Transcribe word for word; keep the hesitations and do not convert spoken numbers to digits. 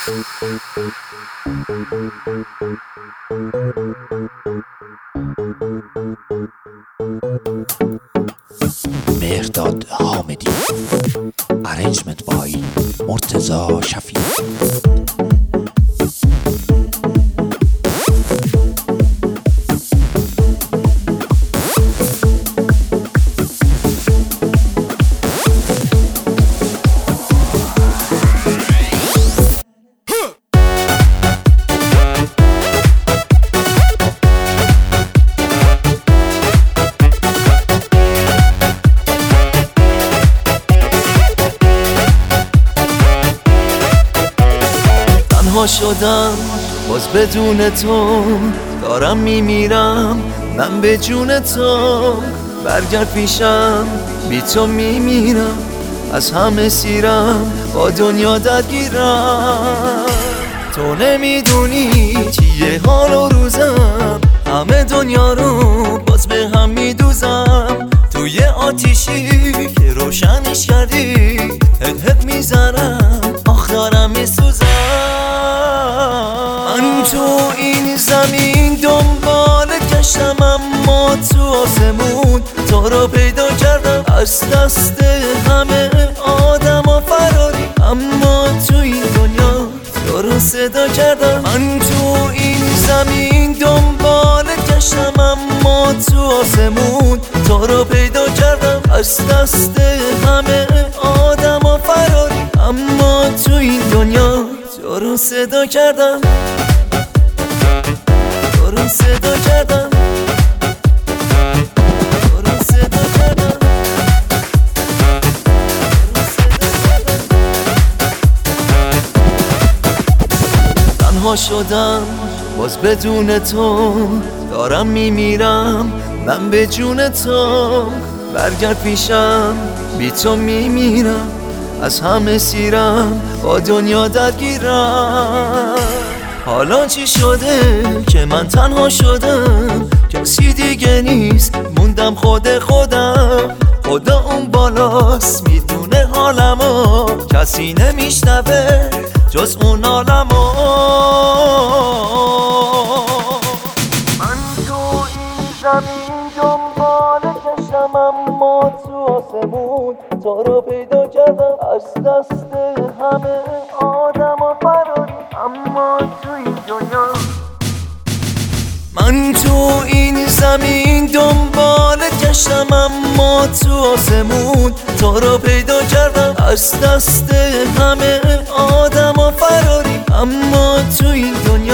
مهرداد حامدی. Arrangement by مرتضی شفیع. تنها شدم باز بدون تو، دارم میمیرم من به جون تو. برگرد پیشم بی تو میمیرم، از همه سیرم با دنیا درگیرم. تو نمیدونی چیه حال و روزم، همه دنیا رو باز به هم میدوزم. توی آتیشی که روشنش کردی هد هد میزنم، آخ دارم میسوزم. من تو این زمین دنبال گشتم، اما تو آسمون تو رو پیدا کردم. از دست همه آدم ها فراری، اما تو این دنیا تو رو صدا کردم. من تو این زمین دنبال گشتم، اما تو آسمون تو رو پیدا کردم. از دست همه آدم ها فراری، اما تو این دنیا تو رو صدا کردم. تو رو صدا کردم. تو رو صدا کردم. تنها شدم باز بدون تو، دارم میمیرم من به جون تو. برگرد پیشم بی تو میمیرم، از همه سیرم با دنیا درگیرم. حالا چی شده که من تنها شدم، کسی دیگه نیست موندم خود خودم. خدا اون بالاست میدونه حالمو، کسی نمیشنوه جز اون عالمو. من تو این زمین دنبال گشتم، اما تو آسمون تو رو پیدا کردم. از دست همه آدم ها فراری، اما تو این دنیا. من تو این زمین دنبال گشتم، اما تو آسمون تو رو پیدا کردم. از دست همه آدم ها فراری، اما تو این دنیا.